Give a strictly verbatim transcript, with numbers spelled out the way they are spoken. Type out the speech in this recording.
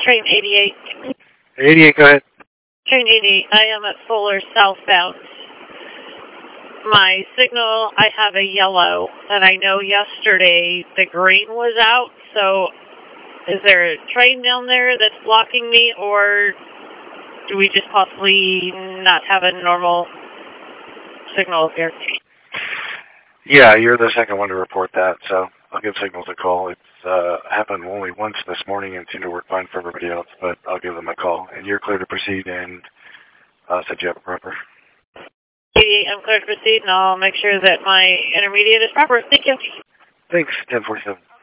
Train eighty-eight. eighty-eight, go ahead. Train eighty-eight, I am at Fuller southbound. My signal, I have a yellow, and I know yesterday the green was out, so is there a train down there that's blocking me, or do we just possibly not have a normal signal up here? Yeah, you're the second one to report that, so I'll give Signals a call. It's uh, happened only once this morning and seemed to work fine for everybody else, but I'll give them a call. And you're clear to proceed, and I'll set you up proper. eighty-eight, I'm clear to proceed, and I'll make sure that my intermediate is proper. Thank you. Thanks, ten forty-seven.